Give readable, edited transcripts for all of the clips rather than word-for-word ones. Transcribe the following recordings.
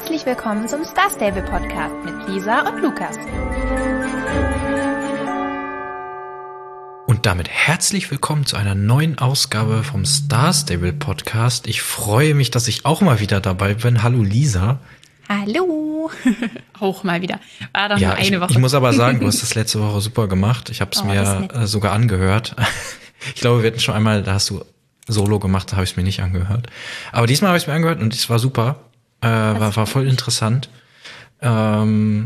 herzlich willkommen zum Star Stable Podcast mit Lisa und Lukas. Und damit herzlich willkommen zu einer neuen Ausgabe vom Star Stable Podcast. Ich freue mich, dass ich auch mal wieder dabei bin. Hallo Lisa. Hallo. Auch mal wieder. War doch nur eine Woche. Ich muss aber sagen, du hast das letzte Woche super gemacht. Ich habe es mir sogar angehört. Ich glaube, wir hatten schon einmal, da hast du Solo gemacht, da habe ich es mir nicht angehört. Aber diesmal habe ich es mir angehört und es war super. War voll interessant. Ja.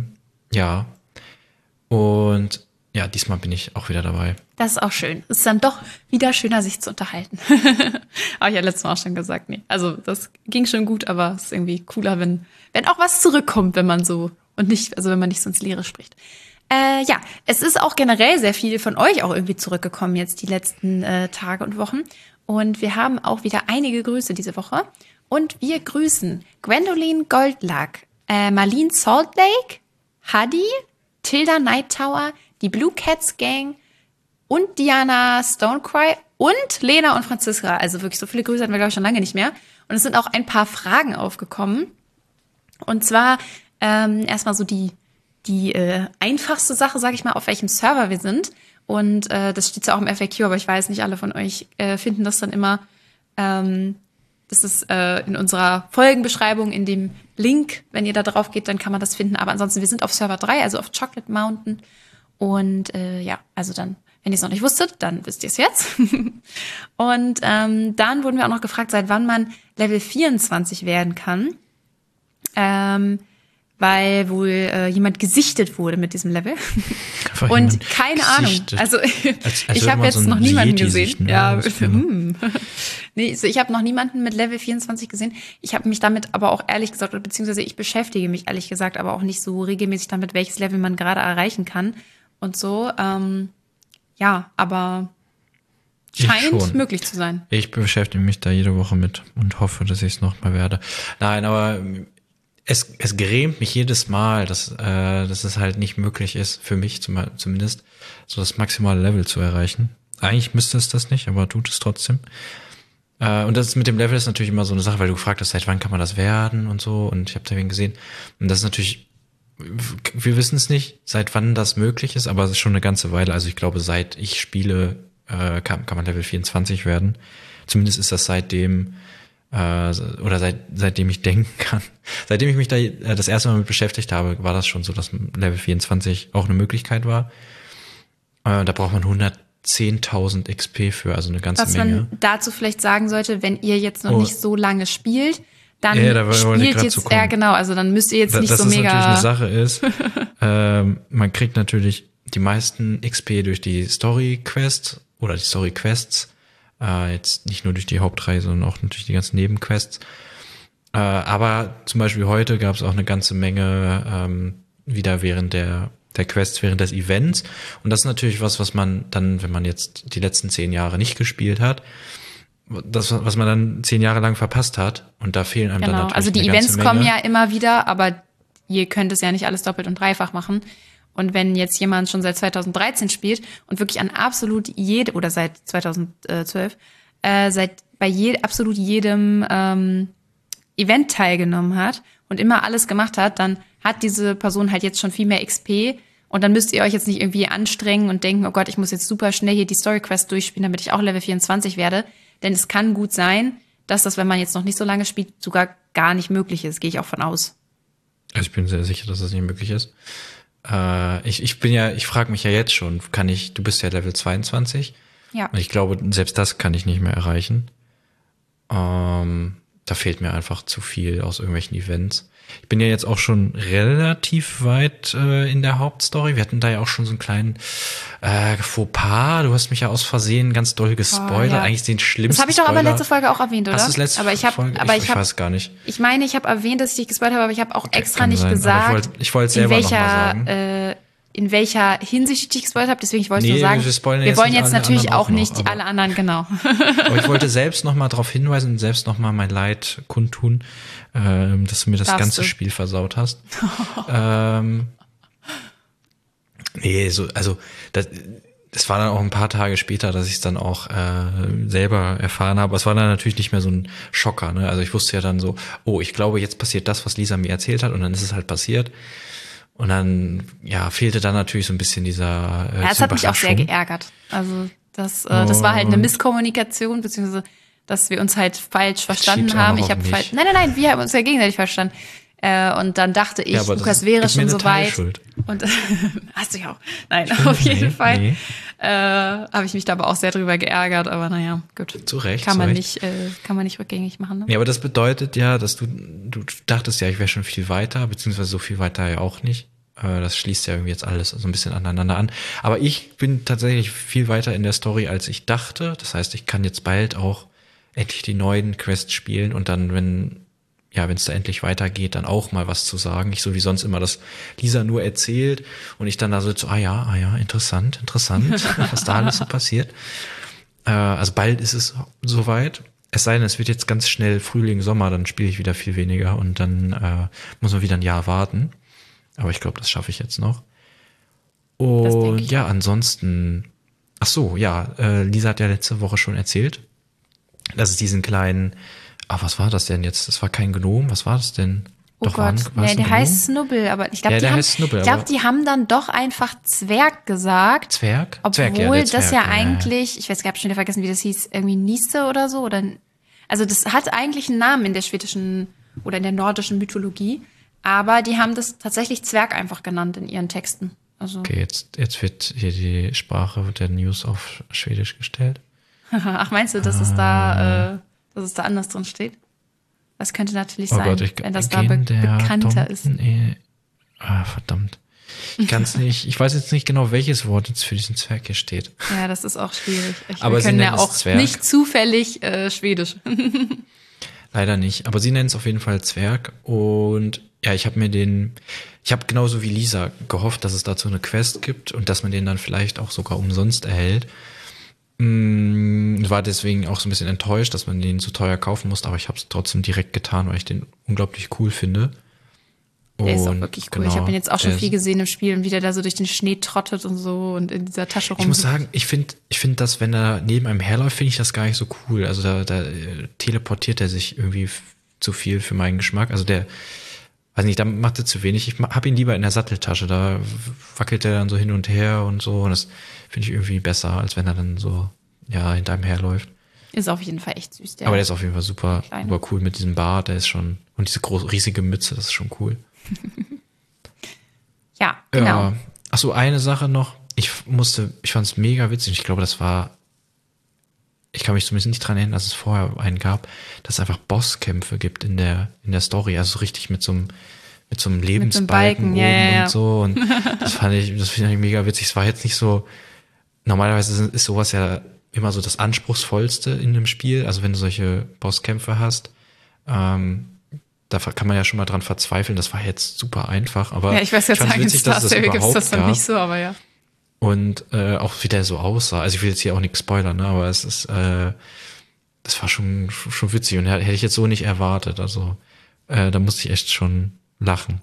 Und ja, diesmal bin ich auch wieder dabei. Das ist auch schön. Es ist dann doch wieder schöner, sich zu unterhalten. Habe ich ja letztes Mal auch schon gesagt. Nee. Also das ging schon gut, aber es ist irgendwie cooler, wenn auch was zurückkommt, wenn man so und nicht, also wenn man nicht so ins Leere spricht. Ja, es ist auch generell sehr viel von euch auch irgendwie zurückgekommen jetzt die letzten Tage und Wochen. Und wir haben auch wieder einige Grüße diese Woche. Und wir grüßen Gwendoline Goldlack, Marlene Salt Lake, Hadi, Tilda Night Tower, die Blue Cats Gang und Diana Stonecry und Lena und Franziska. Also wirklich so viele Grüße hatten wir, glaube ich, schon lange nicht mehr. Und es sind auch ein paar Fragen aufgekommen. Und zwar erstmal so die einfachste Sache, sage ich mal, auf welchem Server wir sind. Und das steht ja auch im FAQ, aber ich weiß nicht, alle von euch finden das dann immer. Das ist in unserer Folgenbeschreibung, in dem Link, wenn ihr da drauf geht, dann kann man das finden. Aber ansonsten, wir sind auf Server 3, also auf Chocolate Mountain. Und ja, also dann, wenn ihr es noch nicht wusstet, dann wisst ihr es jetzt. Und dann wurden wir auch noch gefragt, seit wann man Level 24 werden kann. Weil wohl jemand gesichtet wurde mit diesem Level. Und keine Ahnung. Also ich habe jetzt so noch niemanden gesehen. Ja. Nee, so ich habe noch niemanden mit Level 24 gesehen. Ich habe mich damit aber auch ehrlich gesagt, beziehungsweise ich beschäftige mich ehrlich gesagt aber auch nicht so regelmäßig damit, welches Level man gerade erreichen kann und so. Ja, aber scheint möglich zu sein. Ich beschäftige mich da jede Woche mit und hoffe, dass ich es noch mal werde. Nein, aber es grämt mich jedes Mal, dass es halt nicht möglich ist, für mich zumindest, so das maximale Level zu erreichen. Eigentlich müsste es das nicht, aber tut es trotzdem. Und das mit dem Level ist natürlich immer so eine Sache, weil du gefragt hast, seit wann kann man das werden und so. Und ich habe da wen gesehen. Und das ist natürlich, wir wissen es nicht, seit wann das möglich ist, aber es ist schon eine ganze Weile. Also ich glaube, seit ich spiele, kann man Level 24 werden. Zumindest ist das seitdem seitdem ich denken kann. Seitdem ich mich da das erste Mal mit beschäftigt habe, war das schon so, dass Level 24 auch eine Möglichkeit war. Da braucht man 110.000 XP für, also eine ganze Menge. Was man dazu vielleicht sagen sollte, wenn ihr jetzt noch nicht so lange spielt, dann spielt jetzt, genau, also dann müsst ihr jetzt nicht so mega... Das natürlich eine Sache ist, man kriegt natürlich die meisten XP durch die Story-Quests oder die Story-Quests, jetzt nicht nur durch die Hauptreihe, sondern auch natürlich die ganzen Nebenquests. Aber zum Beispiel heute gab es auch eine ganze Menge wieder während der Quests, während des Events. Und das ist natürlich was man dann, wenn man jetzt die letzten 10 Jahre nicht gespielt hat, was man dann 10 Jahre lang verpasst hat. Und da fehlen einem dann natürlich also die Events kommen ja immer wieder, aber ihr könnt es ja nicht alles doppelt und dreifach machen. Und wenn jetzt jemand schon seit 2013 spielt und wirklich an absolut oder seit 2012, absolut jedem Event teilgenommen hat und immer alles gemacht hat, dann hat diese Person halt jetzt schon viel mehr XP und dann müsst ihr euch jetzt nicht irgendwie anstrengen und denken, oh Gott, ich muss jetzt super schnell hier die Story-Quest durchspielen, damit ich auch Level 24 werde. Denn es kann gut sein, dass das, wenn man jetzt noch nicht so lange spielt, sogar gar nicht möglich ist. Gehe ich auch von aus. Also ich bin sehr sicher, dass das nicht möglich ist. Ich frage mich ja jetzt schon, du bist ja Level 22. Ja. Und ich glaube, selbst das kann ich nicht mehr erreichen. Da fehlt mir einfach zu viel aus irgendwelchen Events. Ich bin ja jetzt auch schon relativ weit in der Hauptstory. Wir hatten da ja auch schon so einen kleinen Fauxpas. Du hast mich ja aus Versehen ganz doll gespoilert. Ja. Eigentlich den schlimmsten Das habe ich doch aber letzte Folge auch erwähnt, oder? Hast du das letzte Folge? Ich weiß gar nicht. Ich meine, ich habe erwähnt, dass ich dich gespoilert habe, aber ich habe auch extra nicht gesagt, ich wollte selber noch mal sagen. In welcher Hinsicht ich dich gespoilert habe. Deswegen, ich wollte nur sagen, wir wollen jetzt natürlich auch nicht alle anderen, genau. Aber ich wollte selbst noch mal darauf hinweisen und selbst noch mal mein Leid kundtun, dass du mir das ganze Spiel versaut hast. das war dann auch ein paar Tage später, dass ich es dann auch selber erfahren habe. Es war dann natürlich nicht mehr so ein Schocker, ne? Also ich wusste ja dann so, oh, ich glaube, jetzt passiert das, was Lisa mir erzählt hat, und dann ist es halt passiert. Und dann, ja, fehlte dann natürlich so ein bisschen dieser Ja, es hat mich auch sehr geärgert. Also das war halt eine Misskommunikation, beziehungsweise, dass wir uns halt falsch verstanden haben. Ich habe nein, wir haben uns ja gegenseitig verstanden. Und dann dachte ich, ja, Lukas wäre schon so weit. Und hast du ja auch. Nein, auf jeden Fall. Nee. Habe ich mich da aber auch sehr drüber geärgert, aber naja, gut. Zu Recht. Kann man nicht rückgängig machen. Ne? Ja, aber das bedeutet ja, dass du dachtest ja, ich wäre schon viel weiter, beziehungsweise so viel weiter ja auch nicht. Das schließt ja irgendwie jetzt alles so ein bisschen aneinander an. Aber ich bin tatsächlich viel weiter in der Story, als ich dachte. Das heißt, ich kann jetzt bald auch endlich die neuen Quests spielen und dann, wenn es da endlich weitergeht, dann auch mal was zu sagen. Nicht so wie sonst immer, dass Lisa nur erzählt und ich dann da so, ah ja, interessant, was da alles so passiert. Also bald ist es soweit. Es sei denn, es wird jetzt ganz schnell Frühling, Sommer, dann spiele ich wieder viel weniger und dann muss man wieder ein Jahr warten. Aber ich glaube, das schaffe ich jetzt noch. Und ja, ansonsten, Lisa hat ja letzte Woche schon erzählt, dass es diesen kleinen, was war das denn jetzt? Das war kein Gnom, was war das denn? Oh Gott, der heißt Snubbel, aber ich glaube, die haben dann doch einfach Zwerg gesagt. Zwerg? Obwohl das ja eigentlich, ich weiß, ich habe schon wieder vergessen, wie das hieß, irgendwie Nisse oder so. Also das hat eigentlich einen Namen in der schwedischen oder in der nordischen Mythologie, aber die haben das tatsächlich Zwerg einfach genannt in ihren Texten. Also okay, jetzt wird hier die Sprache der News auf Schwedisch gestellt. Ach, meinst du, dass es da anders drin steht? Das könnte natürlich sein, wenn das da bekannter ist. Verdammt. Ich kann's nicht, ich weiß jetzt nicht genau, welches Wort jetzt für diesen Zwerg hier steht. Ja, das ist auch schwierig. Aber wir können ja auch Zwerg. Nicht zufällig Schwedisch. Leider nicht, aber sie nennen es auf jeden Fall Zwerg. Und ja, ich habe genauso wie Lisa gehofft, dass es dazu eine Quest gibt und dass man den dann vielleicht auch sogar umsonst erhält. War deswegen auch so ein bisschen enttäuscht, dass man den zu teuer kaufen musste, aber ich habe es trotzdem direkt getan, weil ich den unglaublich cool finde. Der ist auch wirklich cool. Genau, ich habe ihn jetzt auch schon viel gesehen im Spiel und wie der da so durch den Schnee trottet und so und in dieser Tasche rum. Ich muss sagen, ich finde das, wenn er neben einem herläuft, finde ich das gar nicht so cool. Also da teleportiert er sich irgendwie zu viel für meinen Geschmack. Also weiß nicht, da macht er zu wenig. Ich habe ihn lieber in der Satteltasche. Da wackelt er dann so hin und her und so. Und das finde ich irgendwie besser, als wenn er dann so, hinter einem herläuft. Ist auf jeden Fall echt süß. Aber der ist auf jeden Fall super cool mit diesem Bart. Der ist schon, und diese riesige Mütze, das ist schon cool. Ja, genau. Achso, eine Sache noch. Ich fand es mega witzig. Ich glaube, ich kann mich zumindest nicht dran erinnern, dass es vorher einen gab, dass es einfach Bosskämpfe gibt in der Story. Also so richtig mit so einem Lebensbalken oben und so. Und das finde ich mega witzig. Es war jetzt nicht so, normalerweise ist sowas ja immer so das Anspruchsvollste in einem Spiel. Also wenn du solche Bosskämpfe hast, da kann man ja schon mal dran verzweifeln. Das war jetzt super einfach, aber ich weiß jetzt sagen, in Star Stable gibt es das dann nicht so, aber ja. Und auch wie der so aussah. Also ich will jetzt hier auch nichts spoilern, ne? Aber es ist, das war schon witzig und hätte ich jetzt so nicht erwartet. Also da musste ich echt schon lachen.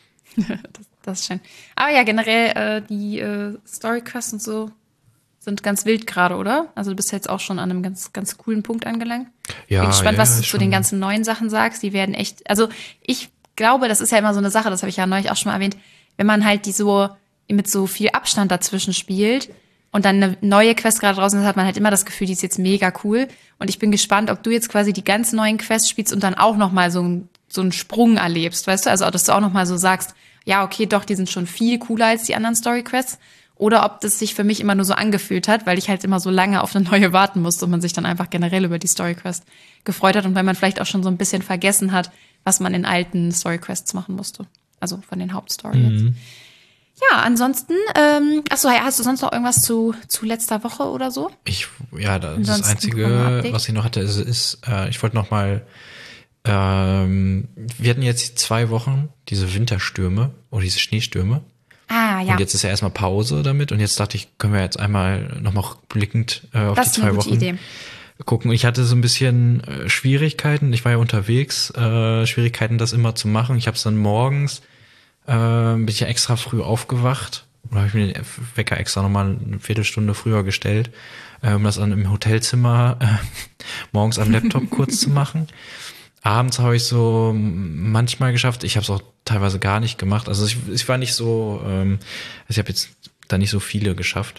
Das ist schön. Aber ja, generell die Story-Quests und so sind ganz wild gerade, oder? Also du bist jetzt auch schon an einem ganz, ganz coolen Punkt angelangt. Ja, bin gespannt, was du zu den ganzen neuen Sachen sagst. Die werden echt, also ich glaube, das ist ja immer so eine Sache, das habe ich ja neulich auch schon mal erwähnt, wenn man halt die so mit so viel Abstand dazwischen spielt und dann eine neue Quest gerade draußen ist, hat man halt immer das Gefühl, die ist jetzt mega cool. Und ich bin gespannt, ob du jetzt quasi die ganz neuen Quests spielst und dann auch noch mal so einen Sprung erlebst, weißt du? Also, dass du auch noch mal so sagst, ja, okay, doch, die sind schon viel cooler als die anderen Story-Quests. Oder ob das sich für mich immer nur so angefühlt hat, weil ich halt immer so lange auf eine neue warten musste und man sich dann einfach generell über die Story-Quest gefreut hat und weil man vielleicht auch schon so ein bisschen vergessen hat, was man in alten Story-Quests machen musste. Also von den Hauptstory jetzt. Ja, ansonsten, hast du sonst noch irgendwas zu letzter Woche oder so? Das Einzige, was ich noch hatte, ist ich wollte noch mal, wir hatten jetzt die 2 Wochen, diese Winterstürme oder diese Schneestürme. Ah, ja. Und jetzt ist ja erstmal Pause damit und jetzt dachte ich, können wir jetzt einmal nochmal blickend auf die 2 Wochen Idee. Gucken. Ich hatte so ein bisschen Schwierigkeiten, ich war ja unterwegs, Schwierigkeiten, das immer zu machen. Ich habe es dann morgens, bin ich ja extra früh aufgewacht, oder habe ich mir den Wecker extra nochmal eine Viertelstunde früher gestellt, um das dann im Hotelzimmer morgens am Laptop kurz zu machen. Abends habe ich so manchmal geschafft. Ich habe es auch teilweise gar nicht gemacht. Also ich war nicht so, ich habe jetzt da nicht so viele geschafft.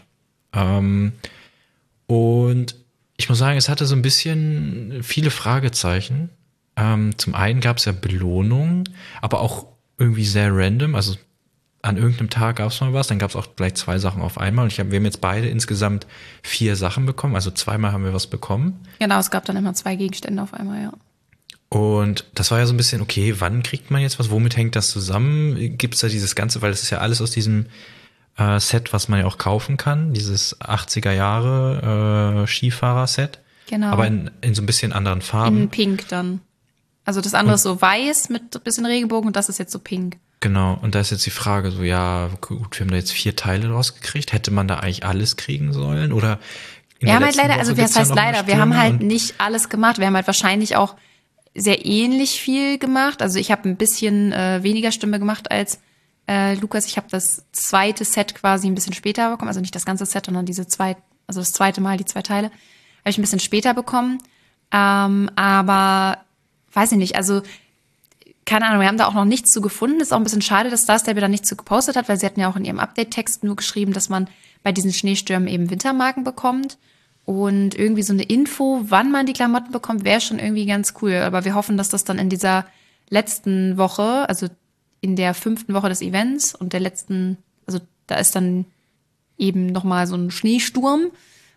Und ich muss sagen, es hatte so ein bisschen viele Fragezeichen. Zum einen gab es ja Belohnungen, aber auch irgendwie sehr random. Also an irgendeinem Tag gab es mal was, dann gab es auch gleich 2 Sachen auf einmal. Und wir haben jetzt beide insgesamt 4 Sachen bekommen. Also zweimal haben wir was bekommen. Genau, es gab dann immer 2 Gegenstände auf einmal, ja. Und das war ja so ein bisschen, okay, wann kriegt man jetzt was? Womit hängt das zusammen? Gibt es da dieses Ganze, weil das ist ja alles aus diesem Set, was man ja auch kaufen kann, dieses 80er Jahre Skifahrer-Set. Genau. Aber in so ein bisschen anderen Farben. In Pink dann. Also das andere ist so weiß mit ein bisschen Regenbogen und das ist jetzt so pink. Genau, und da ist jetzt die Frage so, ja, gut, wir haben da jetzt 4 Teile draus gekriegt. Hätte man da eigentlich alles kriegen sollen? Oder wir haben halt leider, also was heißt leider, wir haben halt nicht alles gemacht. Wir haben halt wahrscheinlich auch sehr ähnlich viel gemacht. Also ich habe ein bisschen weniger Stimme gemacht als Lukas. Ich habe das zweite Set quasi ein bisschen später bekommen. Also nicht das ganze Set, sondern das zweite Mal, die 2 Teile, habe ich ein bisschen später bekommen. Aber weiß ich nicht, also keine Ahnung, wir haben da auch noch nichts zu gefunden. Ist auch ein bisschen schade, dass Star Stable da nichts zu gepostet hat, weil sie hatten ja auch in ihrem Update-Text nur geschrieben, dass man bei diesen Schneestürmen eben Wintermarken bekommt. Und irgendwie so eine Info, wann man die Klamotten bekommt, wäre schon irgendwie ganz cool. Aber wir hoffen, dass das dann in dieser letzten Woche, also in der 5. Woche des Events und der letzten, also da ist dann eben nochmal so ein Schneesturm.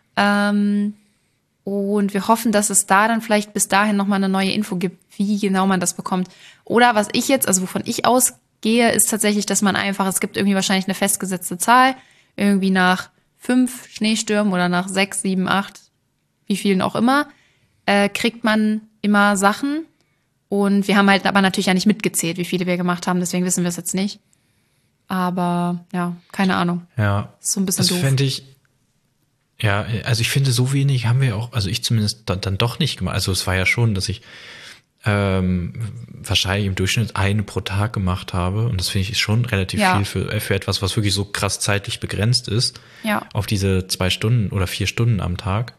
Und wir hoffen, dass es da dann vielleicht bis dahin nochmal eine neue Info gibt, wie genau man das bekommt. Oder was ich jetzt, also wovon ich ausgehe, ist tatsächlich, dass man einfach, es gibt irgendwie wahrscheinlich eine festgesetzte Zahl, irgendwie nach 5 Schneestürmen oder nach 6, 7, 8, wie vielen auch immer, kriegt man immer Sachen. Und wir haben halt aber natürlich ja nicht mitgezählt, wie viele wir gemacht haben, deswegen wissen wir es jetzt nicht. Aber ja, keine Ahnung. Ja, ist so ein bisschen das doof. fände ich, ja, also ich finde, so wenig haben wir auch, also ich zumindest dann doch nicht gemacht. Also es war ja schon, dass ich wahrscheinlich im Durchschnitt eine pro Tag gemacht habe. Und das finde ich ist schon relativ viel für etwas, was wirklich so krass zeitlich begrenzt ist. Ja. Auf diese 2 Stunden oder 4 Stunden am Tag.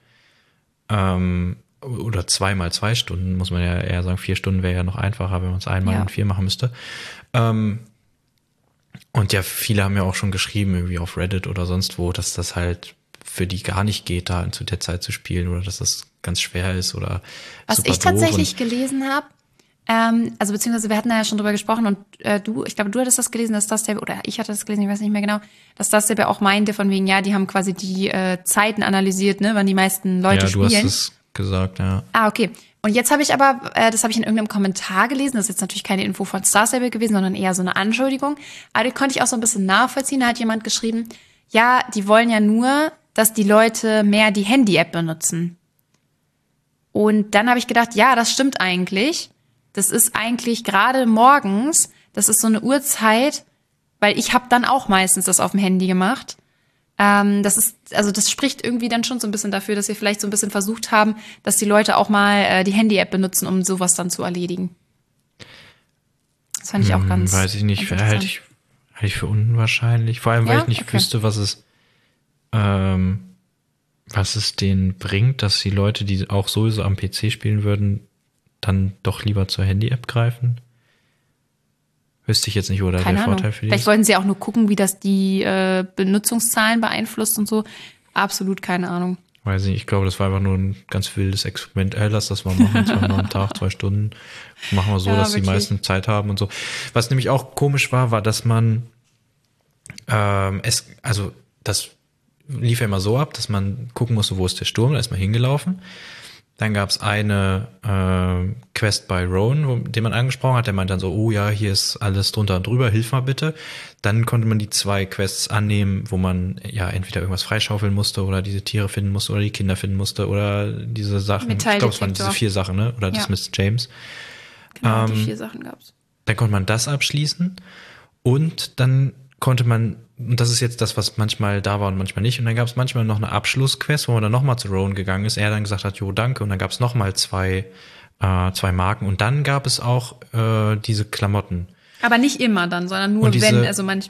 Oder 2 mal 2 Stunden, muss man ja eher sagen. 4 Stunden wäre ja noch einfacher, wenn man es einmal in 4 machen müsste. Und ja, viele haben ja auch schon geschrieben, irgendwie auf Reddit oder sonst wo, dass das halt für die gar nicht geht, da zu der Zeit zu spielen oder dass das ganz schwer ist oder was super ich tatsächlich gelesen habe, also beziehungsweise wir hatten da ja schon drüber gesprochen und ich glaube, du hattest das gelesen, dass das der, oder ich hatte das gelesen, ich weiß nicht mehr genau, dass das der auch meinte von wegen, ja, die haben quasi die Zeiten analysiert, ne, wann die meisten Leute spielen. Ja, du hast es gesagt, ja. Ah, okay. Und jetzt habe ich aber, das habe ich in irgendeinem Kommentar gelesen, das ist jetzt natürlich keine Info von Star Stable gewesen, sondern eher so eine Anschuldigung, aber die konnte ich auch so ein bisschen nachvollziehen, da hat jemand geschrieben, ja, die wollen ja nur, dass die Leute mehr die Handy-App benutzen. Und dann habe ich gedacht, ja, das stimmt eigentlich. Das ist eigentlich gerade morgens, das ist so eine Uhrzeit, weil ich habe dann auch meistens das auf dem Handy gemacht. Das spricht irgendwie dann schon so ein bisschen dafür, dass wir vielleicht so ein bisschen versucht haben, dass die Leute auch mal die Handy-App benutzen, um sowas dann zu erledigen. Das fand ich auch ganz. Weiß ich nicht, halte ich für unwahrscheinlich. Vor allem, weil ich nicht wüsste, was es denen bringt, dass die Leute, die auch sowieso am PC spielen würden, dann doch lieber zur Handy-App greifen. Wüsste ich jetzt nicht, oder der Vorteil für die Vielleicht wollten sie auch nur gucken, wie das die Benutzungszahlen beeinflusst und so. Absolut keine Ahnung. Weiß ich nicht, ich glaube, das war einfach nur ein ganz wildes Experiment. Lass das mal machen, 2 Mal am Tag, 2 Stunden. Machen wir so, dass wirklich die meisten Zeit haben und so. Was nämlich auch komisch war, dass man das lief ja immer so ab, dass man gucken musste, wo ist der Sturm, da ist man hingelaufen. Dann gab es eine Quest bei Rowan, den man angesprochen hat, der meinte dann so, oh ja, hier ist alles drunter und drüber, hilf mal bitte. Dann konnte man die 2 Quests annehmen, wo man ja entweder irgendwas freischaufeln musste oder diese Tiere finden musste oder die Kinder finden musste oder diese Sachen. Ich glaube, es waren diese 4 Sachen, ne? Oder das Miss James. Genau, die 4 Sachen gab's. Dann konnte man das abschließen und dann konnte man, und das ist jetzt das, was manchmal da war und manchmal nicht, und dann gab es manchmal noch eine Abschlussquest, wo man dann nochmal zu Rowan gegangen ist, er dann gesagt hat, jo, danke, und dann gab es nochmal 2 Marken, und dann gab es auch diese Klamotten. Aber nicht immer dann, sondern nur wenn, also manchmal.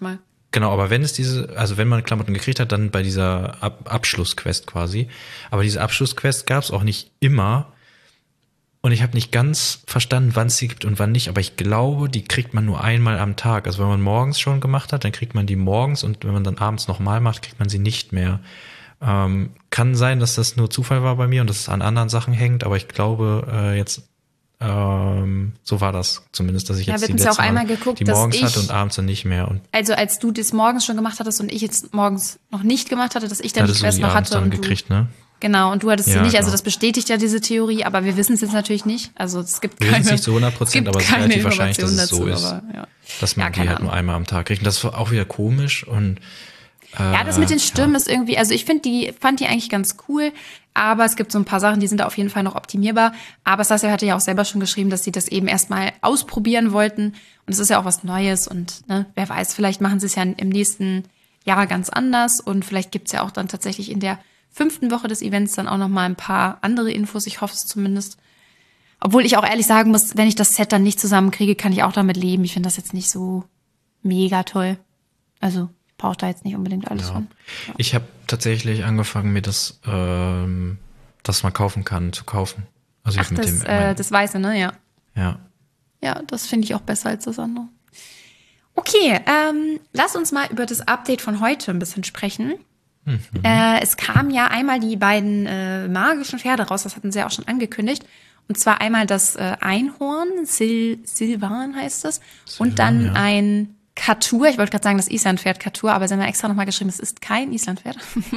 Genau, aber wenn es also wenn man Klamotten gekriegt hat, dann bei dieser Abschlussquest quasi. Aber diese Abschlussquest gab es auch nicht immer. Und ich habe nicht ganz verstanden, wann es sie gibt und wann nicht. Aber ich glaube, die kriegt man nur einmal am Tag. Also wenn man morgens schon gemacht hat, dann kriegt man die morgens. Und wenn man dann abends nochmal macht, kriegt man sie nicht mehr. Kann sein, dass das nur Zufall war bei mir und dass es an anderen Sachen hängt. Aber ich glaube so war das zumindest, dass ich jetzt wir die hatten ja auch letzte einmal Mal geguckt, die dass morgens ich, hatte und abends dann nicht mehr. Und also als du das morgens schon gemacht hattest und ich jetzt morgens noch nicht gemacht hatte, dass ich dann die hattest du Quest sie noch abends hatte dann und gekriegt, ne? Genau, und du hattest sie Ja, nicht. Also genau. das bestätigt ja diese Theorie, aber wir wissen es jetzt natürlich nicht. Also es gibt Wir keine, wissen es nicht zu 100%, aber es ist keine relativ wahrscheinlich, dass es so Informationen ist, dazu, aber, ja. dass man Ja, die keine halt nur Ahnung. einmal am Tag kriegt. Und das war auch wieder komisch und Ja, das mit den Stimmen ist irgendwie, also ich fand die eigentlich ganz cool, aber es gibt so ein paar Sachen, die sind da auf jeden Fall noch optimierbar. Aber Saskia hatte ja auch selber schon geschrieben, dass sie das eben erstmal ausprobieren wollten. Und es ist ja auch was Neues und ne, wer weiß, vielleicht machen sie es ja im nächsten Jahr ganz anders und vielleicht gibt's ja auch dann tatsächlich in der 5. Woche des Events dann auch noch mal ein paar andere Infos. Ich hoffe es zumindest. Obwohl ich auch ehrlich sagen muss, wenn ich das Set dann nicht zusammenkriege, kann ich auch damit leben. Ich finde das jetzt nicht so mega toll. Also ich brauche da jetzt nicht unbedingt alles von. Ja. Ich habe tatsächlich angefangen, mir das man kaufen kann, zu kaufen. Also Ach, das Weiße, ne? Ja. Ja. Ja, das finde ich auch besser als das andere. Okay, lass uns mal über das Update von heute ein bisschen sprechen. Es kamen ja einmal die beiden magischen Pferde raus, das hatten sie ja auch schon angekündigt. Und zwar einmal das Einhorn, Silvan heißt es, und dann ein Katur. Ich wollte gerade sagen, das Islandpferd Katur, aber sie haben ja extra nochmal geschrieben, es ist kein Islandpferd.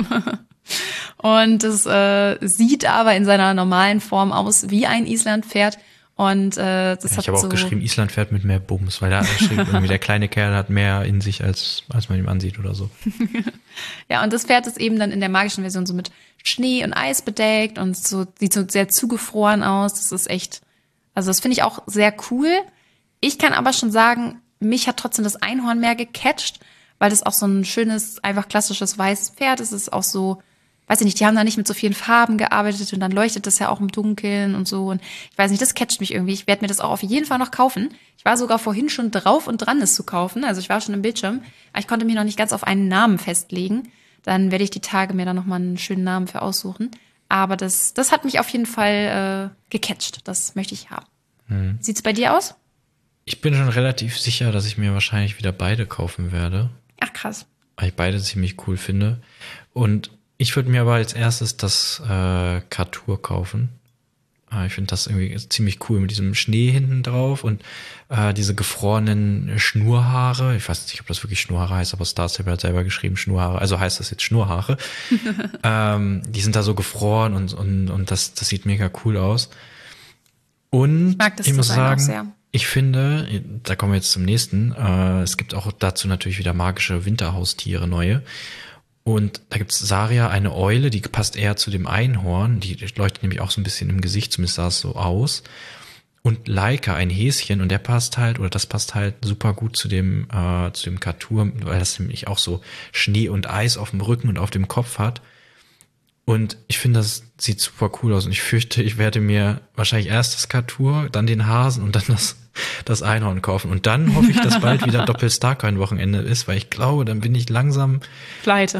Und es sieht aber in seiner normalen Form aus wie ein Islandpferd. Und das hat ich habe auch geschrieben, Islandpferd mit mehr Bums, weil da schrieb irgendwie, der kleine Kerl hat mehr in sich, als man ihm ansieht oder so. Ja, und das Pferd ist eben dann in der magischen Version so mit Schnee und Eis bedeckt und so sieht so sehr zugefroren aus. Das ist echt, also das finde ich auch sehr cool. Ich kann aber schon sagen, mich hat trotzdem das Einhorn mehr gecatcht, weil das auch so ein schönes, einfach klassisches weißes Pferd ist. Es ist auch so, weiß ich nicht, die haben da nicht mit so vielen Farben gearbeitet und dann leuchtet das ja auch im Dunkeln und so. Und ich weiß nicht, das catcht mich irgendwie. Ich werde mir das auch auf jeden Fall noch kaufen. Ich war sogar vorhin schon drauf und dran, es zu kaufen. Also ich war schon im Bildschirm. Aber ich konnte mich noch nicht ganz auf einen Namen festlegen. Dann werde ich die Tage mir da noch mal einen schönen Namen für aussuchen. Aber das hat mich auf jeden Fall gecatcht. Das möchte ich haben. Sieht's bei dir aus? Ich bin schon relativ sicher, dass ich mir wahrscheinlich wieder beide kaufen werde. Ach, krass. Weil ich beide ziemlich cool finde. Und ich würde mir aber als erstes das Katur kaufen. Ich finde das irgendwie ziemlich cool mit diesem Schnee hinten drauf und diese gefrorenen Schnurhaare. Ich weiß nicht, ob das wirklich Schnurhaare heißt, aber Star Stable hat selber geschrieben Schnurhaare. Also heißt das jetzt Schnurhaare. Die sind da so gefroren und das sieht mega cool aus. Und ich muss sagen, ich finde, da kommen wir jetzt zum nächsten, es gibt auch dazu natürlich wieder magische Winterhaustiere, neue. Und da gibt's Saria, eine Eule, die passt eher zu dem Einhorn, die leuchtet nämlich auch so ein bisschen im Gesicht, zumindest sah es so aus. Und Laika, ein Häschen, und das passt halt super gut zu dem Katur, weil das nämlich auch so Schnee und Eis auf dem Rücken und auf dem Kopf hat. Und ich finde, das sieht super cool aus. Und ich fürchte, ich werde mir wahrscheinlich erst das Katur, dann den Hasen und dann das Einhorn kaufen. Und dann hoffe ich, dass bald wieder Doppel-Starcoin-Wochenende ist, weil ich glaube, dann bin ich langsam pleite.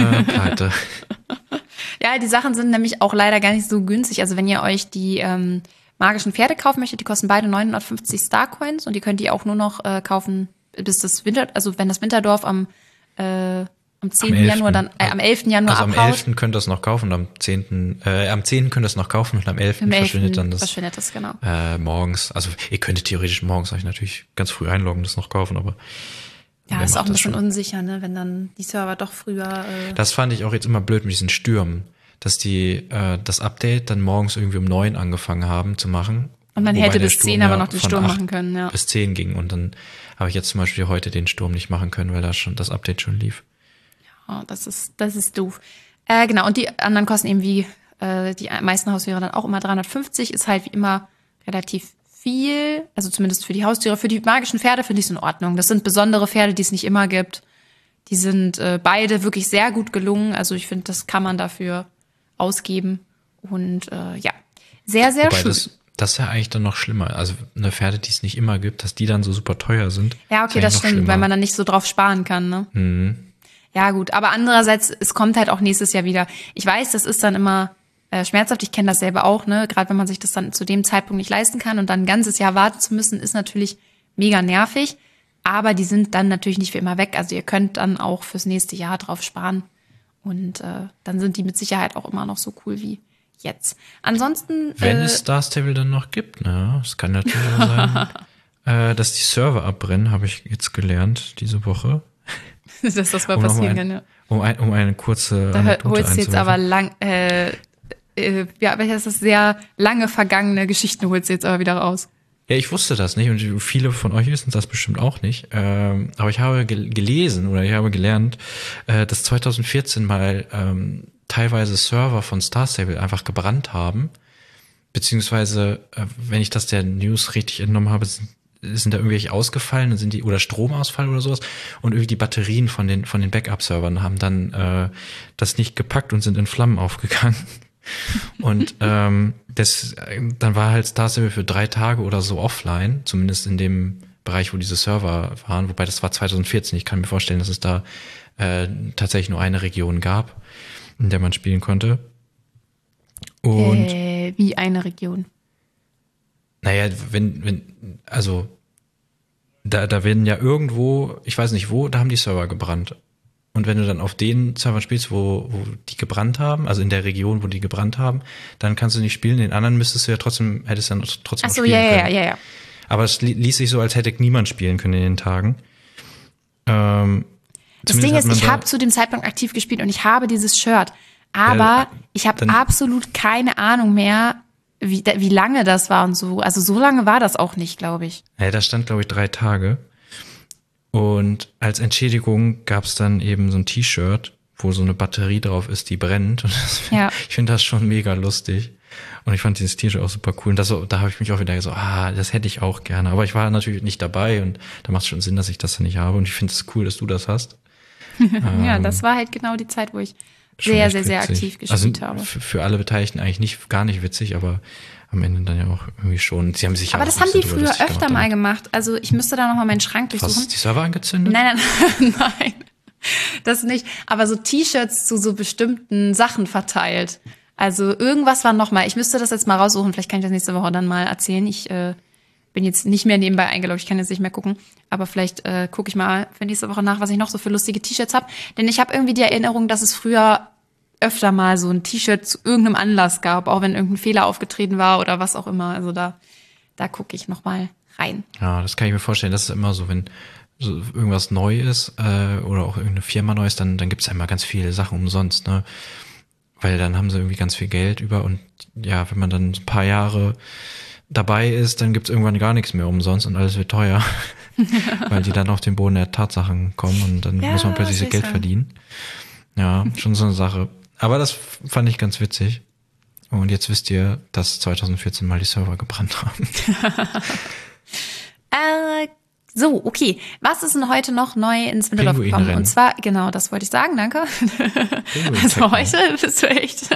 Ja, die Sachen sind nämlich auch leider gar nicht so günstig. Also wenn ihr euch die magischen Pferde kaufen möchtet, die kosten beide 950 Starcoins und die könnt ihr auch nur noch kaufen, bis das also wenn das Winterdorf am 10. Januar dann, am 11. Januar abhaut. Also am 11. könnt ihr es noch kaufen und am 10. könnt ihr es noch kaufen und am 11. verschwindet dann das. Verschwindet das, genau. Morgens. Also ihr könntet theoretisch morgens euch natürlich ganz früh einloggen, das noch kaufen, aber ja, ist auch ein bisschen unsicher, ne, wenn dann die Server doch früher. Das fand ich auch jetzt immer blöd mit diesen Stürmen, dass die das Update dann morgens irgendwie um 9 angefangen haben zu machen. Und man hätte bis 10 aber noch den Sturm machen können, ja. Bis 10 ging und dann habe ich jetzt zum Beispiel heute den Sturm nicht machen können, weil da schon das Update schon lief. Oh, das ist doof. Genau, und die anderen kosten eben wie die meisten Haustiere dann auch immer 350, ist halt wie immer relativ viel, also zumindest für die Haustiere. Für die magischen Pferde finde ich es in Ordnung. Das sind besondere Pferde, die es nicht immer gibt. Die sind beide wirklich sehr gut gelungen. Also ich finde, das kann man dafür ausgeben. Und ja, sehr, sehr schön. Das ist ja eigentlich dann noch schlimmer. Also eine Pferde, die es nicht immer gibt, dass die dann so super teuer sind. Ja, okay, das stimmt, weil man dann nicht so drauf sparen kann, ne? Ja, gut. Aber andererseits, es kommt halt auch nächstes Jahr wieder. Ich weiß, das ist dann immer schmerzhaft. Ich kenne das selber auch, ne? Gerade wenn man sich das dann zu dem Zeitpunkt nicht leisten kann und dann ein ganzes Jahr warten zu müssen, ist natürlich mega nervig. Aber die sind dann natürlich nicht für immer weg. Also ihr könnt dann auch fürs nächste Jahr drauf sparen. Und dann sind die mit Sicherheit auch immer noch so cool wie jetzt. Ansonsten. Wenn es Star Stable dann noch gibt, ne? Es kann natürlich auch sein, dass die Server abbrennen, habe ich jetzt gelernt diese Woche. Dass das mal passieren kann, ja. Um eine kurze Da Anekdote holst du jetzt aber das ist sehr lange vergangene Geschichten holst du jetzt aber wieder raus. Ja, ich wusste das nicht und viele von euch wissen das bestimmt auch nicht. Aber ich habe gelesen oder ich habe gelernt, dass 2014 mal teilweise Server von Star Stable einfach gebrannt haben. Beziehungsweise, wenn ich das der News richtig entnommen habe, sind da irgendwelche ausgefallen, dann sind die, oder Stromausfall oder sowas, und irgendwie die Batterien von den Backup-Servern haben dann das nicht gepackt und sind in Flammen aufgegangen. Und dann war halt Star Stable für 3 Tage oder so offline, zumindest in dem Bereich, wo diese Server waren, wobei das war 2014. Ich kann mir vorstellen, dass es da tatsächlich nur eine Region gab, in der man spielen konnte. Und wie eine Region? Naja, also da werden ja irgendwo, ich weiß nicht wo, da haben die Server gebrannt. Und wenn du dann auf den Servern spielst, wo die gebrannt haben, also in der Region, wo die gebrannt haben, dann kannst du nicht spielen. Den anderen hättest du trotzdem Ach so, spielen können. Ja. Aber es ließ sich so, als hätte niemand spielen können in den Tagen. Das Ding ist, ich habe zu dem Zeitpunkt aktiv gespielt und ich habe dieses Shirt. Aber ich habe absolut keine Ahnung mehr, wie lange das war und so. Also so lange war das auch nicht, glaube ich. Ja, da stand, glaube ich, 3 Tage. Und als Entschädigung gab es dann eben so ein T-Shirt, wo so eine Batterie drauf ist, die brennt. Und ich finde das schon mega lustig. Und ich fand dieses T-Shirt auch super cool. Und da habe ich mich auch wieder so, das hätte ich auch gerne. Aber ich war natürlich nicht dabei und da macht es schon Sinn, dass ich das nicht habe. Und ich finde es cool, dass du das hast. Ja, das war halt genau die Zeit, wo ich sehr, sehr, sehr aktiv gespielt habe. Für alle Beteiligten eigentlich gar nicht witzig, aber am Ende dann ja auch irgendwie schon. Sie haben sich aber das haben die früher öfter mal gemacht. Also ich müsste da nochmal meinen Schrank durchsuchen. Hast du die Server angezündet? Nein. Das nicht. Aber so T-Shirts zu so bestimmten Sachen verteilt. Also irgendwas war nochmal. Ich müsste das jetzt mal raussuchen. Vielleicht kann ich das nächste Woche dann mal erzählen. Ich bin jetzt nicht mehr nebenbei eingeloggt. Ich kann jetzt nicht mehr gucken. Aber vielleicht gucke ich mal für nächste Woche nach, was ich noch so für lustige T-Shirts habe. Denn ich habe irgendwie die Erinnerung, dass es früher öfter mal so ein T-Shirt zu irgendeinem Anlass gab, auch wenn irgendein Fehler aufgetreten war oder was auch immer. Also da gucke ich noch mal rein. Ja, das kann ich mir vorstellen. Das ist immer so, wenn so irgendwas neu ist oder auch irgendeine Firma neu ist, dann gibt's einmal ganz viele Sachen umsonst, ne? Weil dann haben sie irgendwie ganz viel Geld über und ja, wenn man dann ein paar Jahre dabei ist, dann gibt's irgendwann gar nichts mehr umsonst und alles wird teuer, weil die dann auf den Boden der Tatsachen kommen und dann muss man plötzlich so Geld verdienen. Ja, schon so eine Sache. Aber das fand ich ganz witzig. Und jetzt wisst ihr, dass 2014 mal die Server gebrannt haben. So, okay. Was ist denn heute noch neu ins Mitteldorf gekommen? Und zwar, genau, das wollte ich sagen, danke. Also heute bist du echt...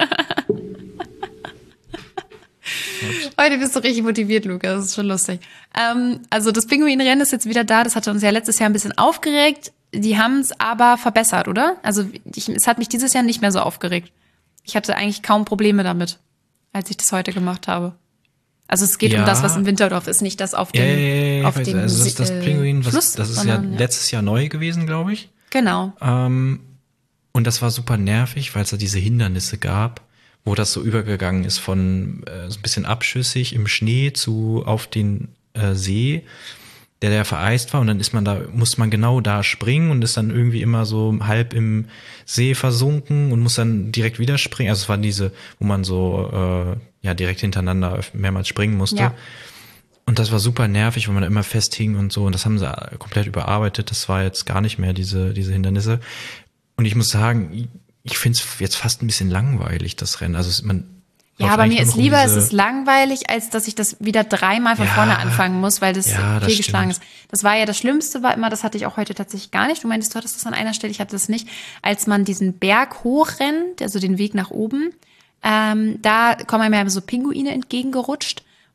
Heute bist du richtig motiviert, Lukas. Das ist schon lustig. Also das Pinguinrennen ist jetzt wieder da. Das hatte uns ja letztes Jahr ein bisschen aufgeregt. Die haben es aber verbessert, oder? Also es hat mich dieses Jahr nicht mehr so aufgeregt. Ich hatte eigentlich kaum Probleme damit, als ich das heute gemacht habe. Also es geht um das, was im Winterdorf ist, nicht das auf dem auf dem also das Pinguin, Fluss, das ist ja letztes Jahr neu gewesen, glaube ich. Genau. Und das war super nervig, weil es da diese Hindernisse gab, wo das so übergegangen ist von so ein bisschen abschüssig im Schnee zu auf den See, der vereist war, und dann muss man genau da springen und ist dann irgendwie immer so halb im See versunken und muss dann direkt wieder springen. Also es waren diese, wo man so direkt hintereinander mehrmals springen musste. Ja. Und das war super nervig, weil man da immer festhing und so. Und das haben sie komplett überarbeitet. Das war jetzt gar nicht mehr diese Hindernisse. Und ich muss sagen, ich finde es jetzt fast ein bisschen langweilig, das Rennen. Also ja, aber mir ist lieber, es ist langweilig, als dass ich das wieder 3-mal von vorne anfangen muss, weil das fehlgeschlagen ist. Das war ja das Schlimmste, war immer, das hatte ich auch heute tatsächlich gar nicht. Du meintest, du hattest das an einer Stelle, ich hatte das nicht. Als man diesen Berg hochrennt, also den Weg nach oben, da kommen einem ja so Pinguine entgegengerutscht.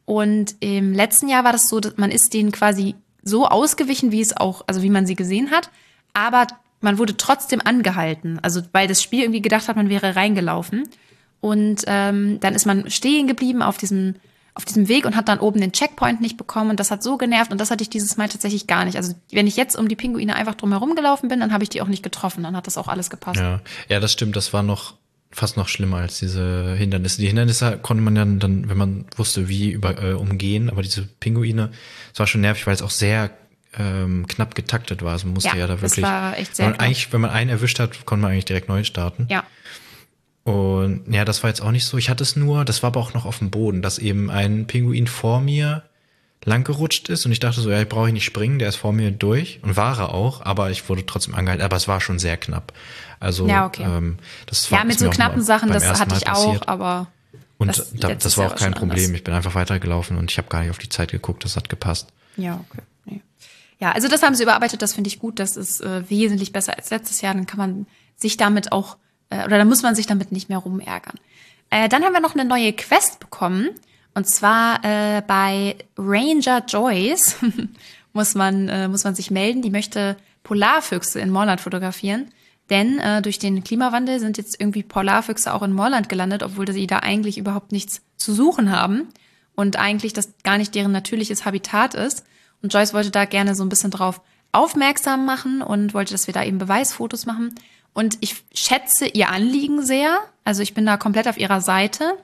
Und im letzten Jahr war das so, dass man ist denen quasi so ausgewichen, wie es auch, also wie man sie gesehen hat, aber man wurde trotzdem angehalten, also weil das Spiel irgendwie gedacht hat, man wäre reingelaufen. Und dann ist man stehen geblieben auf diesem Weg und hat dann oben den Checkpoint nicht bekommen. Und das hat so genervt. Und das hatte ich dieses Mal tatsächlich gar nicht. Also wenn ich jetzt um die Pinguine einfach drumherum gelaufen bin, dann habe ich die auch nicht getroffen. Dann hat das auch alles gepasst. Ja, das stimmt. Das war fast noch schlimmer als diese Hindernisse. Die Hindernisse konnte man dann, wenn man wusste, wie umgehen. Aber diese Pinguine, das war schon nervig, weil es auch sehr knapp getaktet war. Also man musste ja da wirklich. Das war echt sehr knapp. Wenn man einen erwischt hat, konnte man eigentlich direkt neu starten. Ja. Und ja, das war jetzt auch nicht so. Ich hatte es nur, das war aber auch noch auf dem Boden, dass eben ein Pinguin vor mir langgerutscht ist und ich dachte so, ja, brauche ich nicht springen, der ist vor mir durch und war er auch, aber ich wurde trotzdem angehalten, aber es war schon sehr knapp. Also ja, okay. Das war mit so knappen Sachen, das hatte ich auch, passiert. Aber und das war auch kein Problem. Anders. Ich bin einfach weitergelaufen und ich habe gar nicht auf die Zeit geguckt, das hat gepasst. Ja, okay. Nee. Ja, also das haben sie überarbeitet, das finde ich gut, das ist wesentlich besser als letztes Jahr, dann kann man sich damit auch oder da muss man sich damit nicht mehr rumärgern. Dann haben wir noch eine neue Quest bekommen. Und zwar bei Ranger Joyce muss man sich melden. Die möchte Polarfüchse in Moorland fotografieren. Denn durch den Klimawandel sind jetzt irgendwie Polarfüchse auch in Moorland gelandet, obwohl sie da eigentlich überhaupt nichts zu suchen haben. Und eigentlich das gar nicht deren natürliches Habitat ist. Und Joyce wollte da gerne so ein bisschen drauf aufmerksam machen und wollte, dass wir da eben Beweisfotos machen. Und ich schätze ihr Anliegen sehr. Also ich bin da komplett auf ihrer Seite.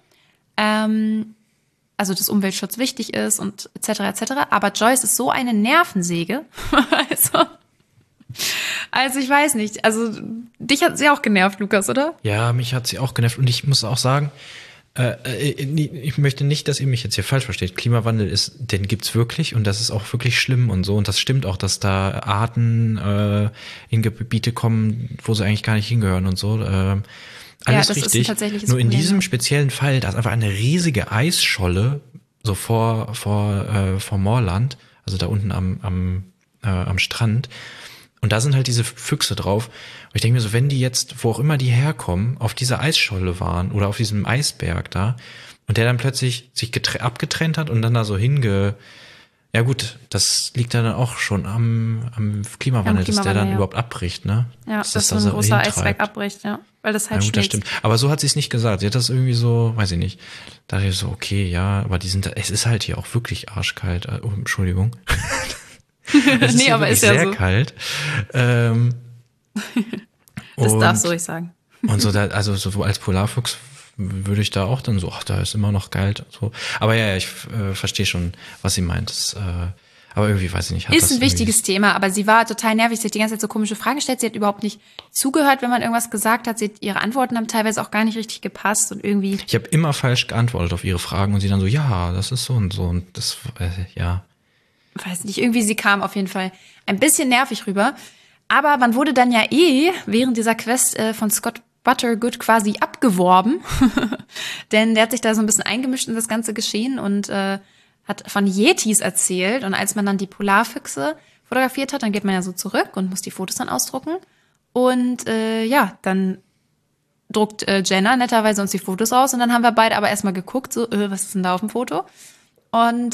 Also dass Umweltschutz wichtig ist und etc. Aber Joyce ist so eine Nervensäge. Also ich weiß nicht. Also dich hat sie auch genervt, Lukas, oder? Ja, mich hat sie auch genervt. Und ich muss auch sagen, ich möchte nicht, dass ihr mich jetzt hier falsch versteht. Klimawandel den gibt's wirklich und das ist auch wirklich schlimm und so. Und das stimmt auch, dass da Arten in Gebiete kommen, wo sie eigentlich gar nicht hingehören und so. Alles das richtig. Ist ein tatsächliches Nur in Problem. diesem speziellen Fall, da ist einfach eine riesige Eisscholle so vor Moorland, also da unten am Strand. Und da sind halt diese Füchse drauf. Und ich denke mir so, wenn die jetzt, wo auch immer die herkommen, auf dieser Eisscholle waren oder auf diesem Eisberg da und der dann plötzlich sich abgetrennt hat und dann da so ja gut, das liegt dann auch schon am Klimawandel, dass der dann überhaupt abbricht, ne? Ja, dass so ein großer Eisberg abbricht, ja. Weil das halt schmilzt. Das stimmt. Aber so hat sie es nicht gesagt. Sie hat das irgendwie so, weiß ich nicht. Da dachte ich so, okay, ja, aber es ist halt hier auch wirklich arschkalt. Oh, Entschuldigung. Es ist aber ist ja sehr so. Kalt. Das darfst du ruhig sagen. Und so, also so als Polarfuchs würde ich da auch dann so, ach, da ist immer noch kalt. So. Aber ja, ich verstehe schon, was sie meint. Aber irgendwie, weiß ich nicht. Ist ein wichtiges Thema, aber sie war total nervig. Sie hat die ganze Zeit so komische Fragen gestellt. Sie hat überhaupt nicht zugehört, wenn man irgendwas gesagt hat. Ihre Antworten haben teilweise auch gar nicht richtig gepasst und irgendwie. Ich habe immer falsch geantwortet auf ihre Fragen und sie dann so, ja, das ist so und so und das, ja. Weiß nicht, irgendwie sie kam auf jeden Fall ein bisschen nervig rüber. Aber man wurde dann ja während dieser Quest von Scott Buttergood quasi abgeworben. Denn der hat sich da so ein bisschen eingemischt in das ganze Geschehen und hat von Yetis erzählt. Und als man dann die Polarfüchse fotografiert hat, dann geht man ja so zurück und muss die Fotos dann ausdrucken. Und dann druckt Jenna netterweise uns die Fotos aus. Und dann haben wir beide aber erstmal geguckt, so, was ist denn da auf dem Foto? Und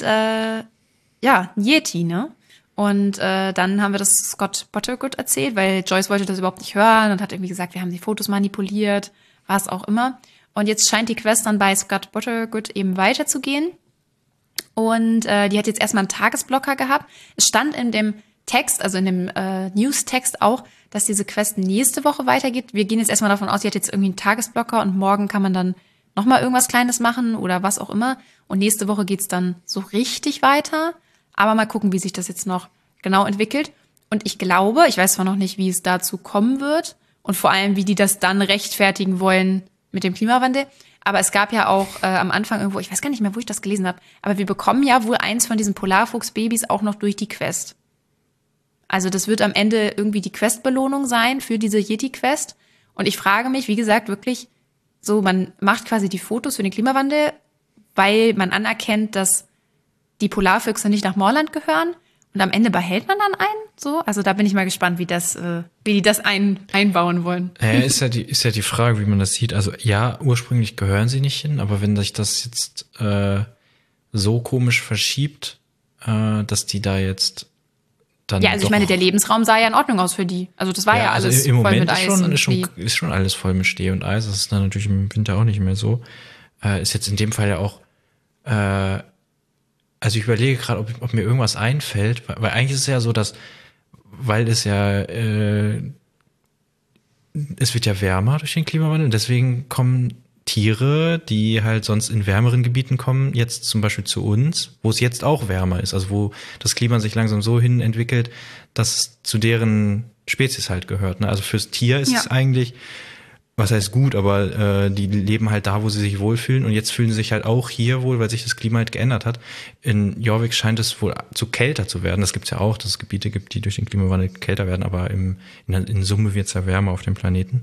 ein Yeti, ne? Und dann haben wir das Scott Buttergood erzählt, weil Joyce wollte das überhaupt nicht hören und hat irgendwie gesagt, wir haben die Fotos manipuliert, was auch immer. Und jetzt scheint die Quest dann bei Scott Buttergood eben weiterzugehen. Und die hat jetzt erstmal einen Tagesblocker gehabt. Es stand in dem Text, also in dem News-Text auch, dass diese Quest nächste Woche weitergeht. Wir gehen jetzt erstmal davon aus, sie hat jetzt irgendwie einen Tagesblocker und morgen kann man dann nochmal irgendwas Kleines machen oder was auch immer. Und nächste Woche geht's dann so richtig weiter. Aber mal gucken, wie sich das jetzt noch genau entwickelt. Und ich glaube, ich weiß zwar noch nicht, wie es dazu kommen wird und vor allem, wie die das dann rechtfertigen wollen mit dem Klimawandel. Aber es gab ja auch am Anfang irgendwo, ich weiß gar nicht mehr, wo ich das gelesen habe, aber wir bekommen ja wohl eins von diesen Polarfuchsbabys auch noch durch die Quest. Also das wird am Ende irgendwie die Questbelohnung sein für diese Yeti-Quest. Und ich frage mich, wie gesagt, wirklich so, man macht quasi die Fotos für den Klimawandel, weil man anerkennt, dass die Polarfüchse nicht nach Moorland gehören und am Ende behält man dann einen, so? Also da bin ich mal gespannt, wie die das einbauen wollen. Ist ja die Frage, wie man das sieht. Also ja, ursprünglich gehören sie nicht hin, aber wenn sich das jetzt so komisch verschiebt, dass die da jetzt dann Ja, also ich meine, der Lebensraum sah ja in Ordnung aus für die. Also das war ja also alles im voll Moment mit Eis und Schnee. ist schon alles voll mit Schnee und Eis. Das ist dann natürlich im Winter auch nicht mehr so. Ist jetzt in dem Fall ja auch, also ich überlege gerade, ob mir irgendwas einfällt, weil eigentlich ist es ja so, dass, weil es ja, es wird ja wärmer durch den Klimawandel und deswegen kommen Tiere, die halt sonst in wärmeren Gebieten kommen, jetzt zum Beispiel zu uns, wo es jetzt auch wärmer ist, also wo das Klima sich langsam so hin entwickelt, dass es zu deren Spezies halt gehört. Ne? Also fürs Tier ist es eigentlich, was heißt gut, aber die leben halt da, wo sie sich wohlfühlen und jetzt fühlen sie sich halt auch hier wohl, weil sich das Klima halt geändert hat. In Jorvik scheint es wohl zu kälter zu werden. Das gibt's ja auch, dass es Gebiete gibt, die durch den Klimawandel kälter werden, aber in Summe wird's ja wärmer auf dem Planeten.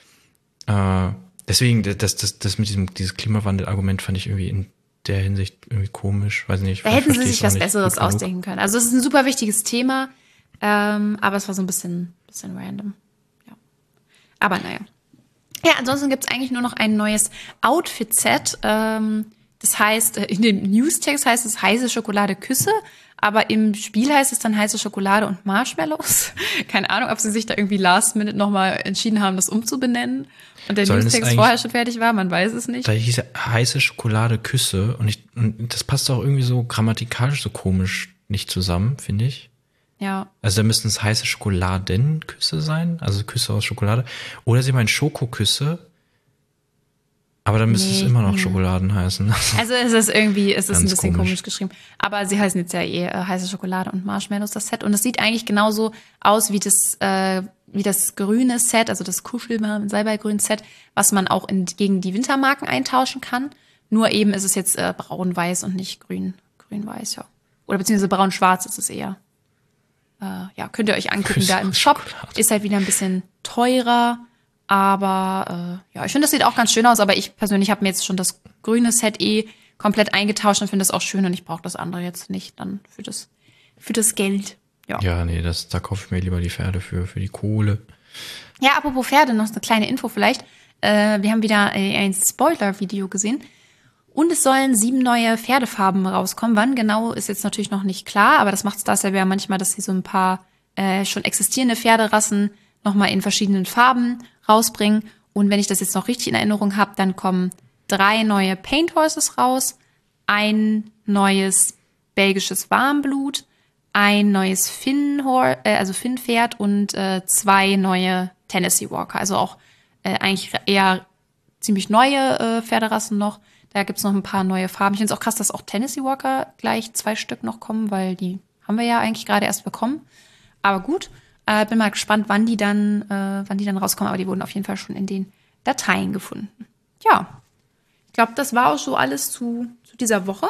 Deswegen, das mit dieses Klimawandel-Argument fand ich irgendwie in der Hinsicht irgendwie komisch. Weiß nicht. Da hätten sie sich was Besseres ausdenken können. Also es ist ein super wichtiges Thema, aber es war so ein bisschen random. Ja. Aber naja. Ja, ansonsten gibt's eigentlich nur noch ein neues Outfit-Set. Das heißt, in dem Newstext heißt es heiße Schokolade Küsse, aber im Spiel heißt es dann heiße Schokolade und Marshmallows. Keine Ahnung, ob sie sich da irgendwie last minute nochmal entschieden haben, das umzubenennen. Und der Newstext vorher schon fertig war, man weiß es nicht. Da hieß ja heiße Schokolade Küsse und das passt auch irgendwie so grammatikalisch so komisch nicht zusammen, finde ich. Ja. Also da müssten es heiße Schokoladenküsse sein, also Küsse aus Schokolade. Oder sie meinen Schokoküsse, aber dann müsste es immer noch Schokoladen heißen. Also es ist ein bisschen komisch geschrieben. Aber sie heißen jetzt ja heiße Schokolade und Marshmallows, das Set. Und es sieht eigentlich genauso aus wie das grüne Set, also das Kuschelwarm Salbeigrün Set, was man auch gegen die Wintermarken eintauschen kann. Nur eben ist es jetzt braun-weiß und nicht grün-weiß, ja. Oder beziehungsweise braun-schwarz ist es eher. Ja, könnt ihr euch angucken, da im Shop. Ist halt wieder ein bisschen teurer. Aber ja, ich finde, das sieht auch ganz schön aus. Aber ich persönlich habe mir jetzt schon das grüne Set komplett eingetauscht und finde das auch schön. Und ich brauche das andere jetzt nicht dann für das Geld. Ja, nee, da kaufe ich mir lieber die Pferde für die Kohle. Ja, apropos Pferde, noch eine kleine Info vielleicht. Wir haben wieder ein Spoiler-Video gesehen. Und es sollen 7 neue Pferdefarben rauskommen. Wann genau, ist jetzt natürlich noch nicht klar. Aber das macht Star Stable ja manchmal, dass sie so ein paar schon existierende Pferderassen nochmal in verschiedenen Farben rausbringen. Und wenn ich das jetzt noch richtig in Erinnerung habe, dann kommen 3 neue Paint Horses raus, ein neues belgisches Warmblut, ein neues Finnpferd und 2 neue Tennessee Walker. Also auch eigentlich eher ziemlich neue Pferderassen noch. Da gibt's noch ein paar neue Farben. Ich finde es auch krass, dass auch Tennessee Walker gleich 2 Stück noch kommen, weil die haben wir ja eigentlich gerade erst bekommen. Aber gut. Bin mal gespannt, wann die dann rauskommen, aber die wurden auf jeden Fall schon in den Dateien gefunden. Ja, ich glaube, das war auch so alles zu dieser Woche.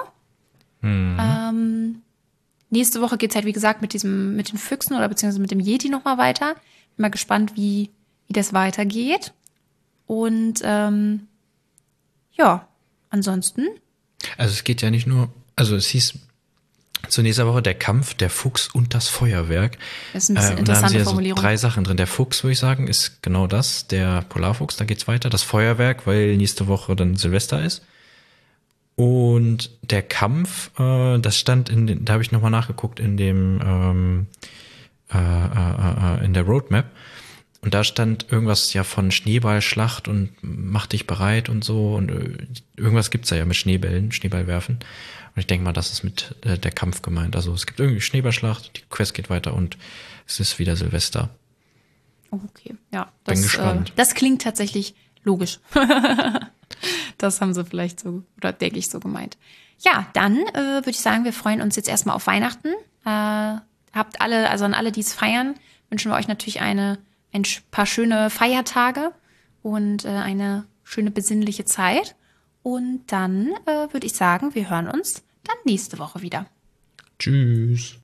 Nächste Woche geht's halt, wie gesagt, mit den Füchsen oder beziehungsweise mit dem Yeti nochmal weiter. Bin mal gespannt, wie das weitergeht. Und ja, ansonsten. Also es geht ja nicht nur, also es hieß zur nächsten Woche der Kampf, der Fuchs und das Feuerwerk. Das ist ein bisschen und da haben sie ja Formulierung. so 3 Sachen drin. Der Fuchs, würde ich sagen, ist genau das, der Polarfuchs, da geht's weiter. Das Feuerwerk, weil nächste Woche dann Silvester ist. Und der Kampf, das stand da habe ich nochmal nachgeguckt in dem in der Roadmap. Und da stand irgendwas ja von Schneeballschlacht und mach dich bereit und so. Und irgendwas gibt's da ja mit Schneeball werfen. Und ich denke mal, das ist mit der Kampf gemeint. Also es gibt irgendwie Schneeballschlacht, die Quest geht weiter und es ist wieder Silvester. Okay, ja. Bin gespannt. Das klingt tatsächlich logisch. Das haben sie vielleicht so, oder denke ich, so gemeint. Ja, dann würde ich sagen, wir freuen uns jetzt erstmal auf Weihnachten. Habt alle, also an alle, die es feiern, wünschen wir euch natürlich ein paar schöne Feiertage und eine schöne besinnliche Zeit. Und dann würde ich sagen, wir hören uns dann nächste Woche wieder. Tschüss.